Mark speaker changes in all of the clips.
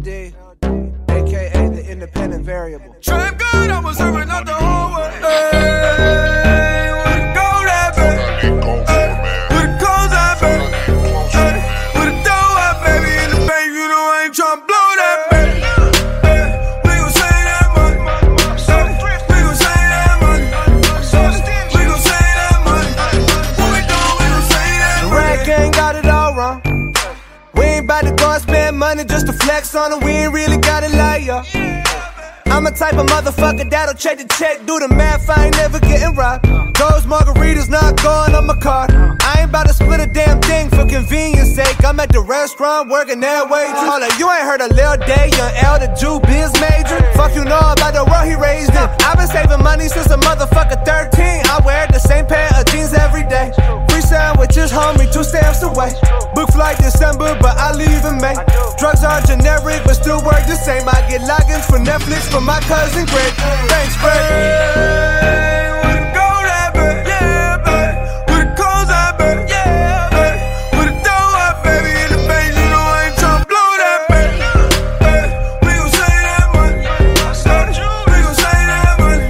Speaker 1: LD, aka the independent variable.
Speaker 2: Trap good, I was serving out the whole way. Hey, where the gold at, baby? Where the coals at, baby? Where the dough at, baby? In the bank, you know I ain't tryna blow that, baby. We gon' save that money. We gon' save that money. We gon' save that money. What we doing? We gon' save that money.
Speaker 1: The Rag Gang got it all wrong. We ain't bout to go and spend money just to flex on it. We ain't really gotta lie, yo. I'm the type of motherfucker that'll check the check, do the math, I ain't never getting robbed. Those margaritas not going on my card. I ain't about to split a damn thing for convenience sake. I'm at the restaurant working that way too. Hold up, you ain't heard of Lil Day, young L, the Jew biz major. Fuck you know about the world he raised in. I've been saving money since a motherfucker 13. I wear the same pair of jeans every day. Free sandwiches, homie, 2 stamps away. Book flight December, but I leave in May. Drugs are generic, but still work the same. I get logins for Netflix from my cousin Greg. Thanks, Greg.
Speaker 2: Hey, where the gold at, baby? Yeah, baby. Where the coals at, baby? Yeah, baby. Where the dough at, baby? In the bank, you know I ain't tryna blow that, baby. We gon' save that money. We gon' save that money.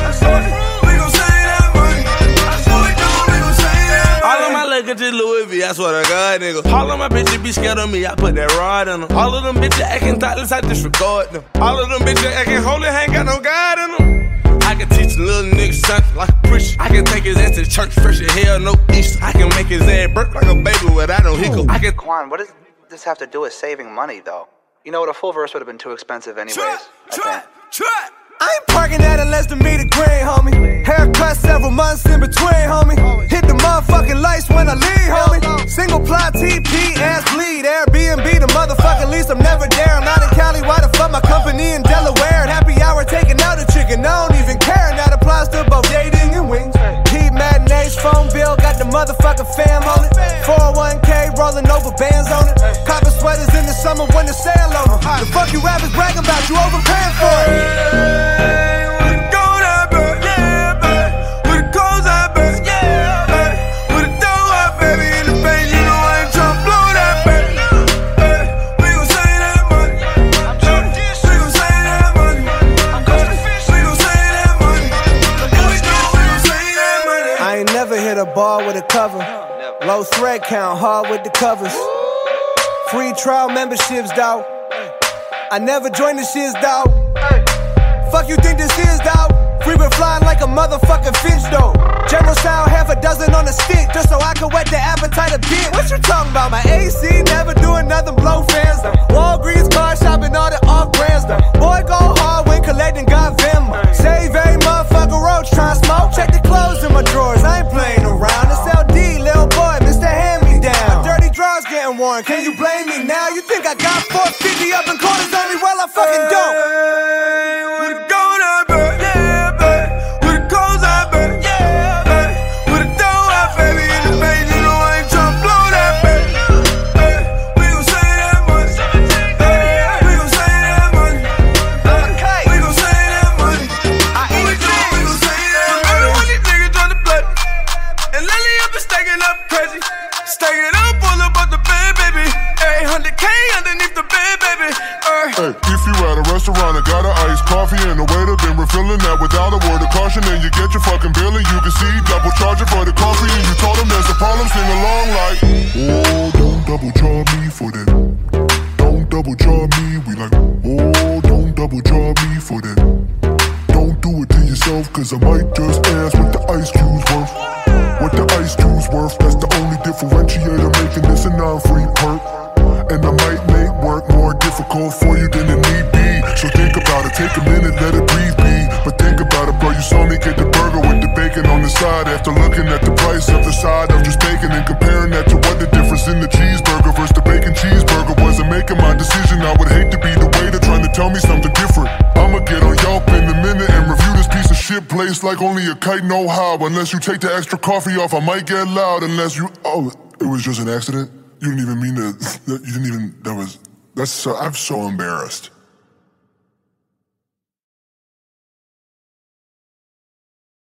Speaker 2: We gon' save that money. What we doing? We gon' save that money.
Speaker 3: All of my luggage is Louis V, I swear to God, nigga. All of my bitches be scared of me, I put that rod in them. All of them bitches acting thoughtless, I disregard them. All of them bitches acting holy, ain't got no God in them. I can teach a little nigga something like a preacher. I can take his ass to church, fresh as hell, no Easter. I can make his ass burp like a baby without no hiccup. I can.
Speaker 4: Quan, what does this have to do with saving money, though? You know what, a full verse would have been too expensive anyways.
Speaker 2: Trap.
Speaker 1: I ain't parking at a less than meter green, homie. Haircut several months in between, homie. Hit the motherfucking lights when I leave, homie. Single ply TP, ass bleed. Airbnb, the motherfucking lease, I'm never there. I'm not in Cali, why the fuck my company in Delaware? At happy hour, taking out a chicken, I don't even care. And that applies to both dating and wings. Heat matinees, phone bill, got the motherfucking fam on it. 401k, rolling over bands on it. Copper sweaters in the summer when the sale on them. The fuck you rappers bragging about, you overpaying for it.
Speaker 2: Hey, where the gold at, baby? Yeah, baby. Where the coals at, baby? Yeah, baby. Where the dough at, baby? In the bank, you know I ain't tryna blow that, baby. We gon' save that money. We gon' save that money. We gon' save that money. What we doing? We gon' save that money.
Speaker 1: I ain't never hit a ball with a cover. Low thread count, hard with the covers. Free trial memberships, dawg. I never joined the shits, dawg. Fuck you think this is, dawg? Free been flying like a motherfucking finch, though. General style, half a dozen on a stick, just so I can whet the appetite a bit. What you talking about? My AC never doing nothing, blow fans, though. Walgreens, car shopping, all the off brands, though. Boy, go hard when collecting, got Venmo. Save every motherfucker roach, tryna smoke. Check the clothes in my drawers, I ain't playing around. It's LD, little boy, Mr. Hand Me Down. My dirty drawers getting worn, can you blame me now? You think I got 450 up in corners on me? Well, I fucking don't.
Speaker 2: Hey, where the gold at, baby? Yeah, baby. Where the coals at, baby? Yeah, baby. Where the dough at, baby? In the bank, you know I ain't tryna blow that, baby. We gon' save that money. We gon' save that money. We gon' save that money. What we doing? We gon' save that money. Every one these niggas tryna play. And lately I've been stacking up crazy. Stacking up all about the bed, baby. 800K underneath the bed, baby.
Speaker 5: Hey, if you at a restaurant and got an iced coffee and the waiter been refilling that without a word of caution, and you get your fucking bill and you can see double charging for the coffee, and you told him there's a problem, sing along like, oh, don't double charge me for that. Don't double charge me. We like, oh, don't double charge me for that. Don't do it to yourself, cause I might just ask what the ice cube's worth. What the ice cube's worth, that's the only differentiator making this a non-free perk. And I might make work more difficult for you than it need be. So think about it, take a minute, let it breathe be. But think about it, bro, you saw me get the burger with the bacon on the side. After looking at the price of the side of just bacon and comparing that to what the difference in the cheeseburger versus the bacon cheeseburger was, and making my decision, I would hate to be the waiter trying to tell me something different. I'ma get on Yelp in a minute and review this piece of shit place like only a kite know how. Unless you take the extra coffee off, I might get loud. Unless you, oh, it was just an accident. You didn't even mean to, you didn't even, that's so, I'm so embarrassed.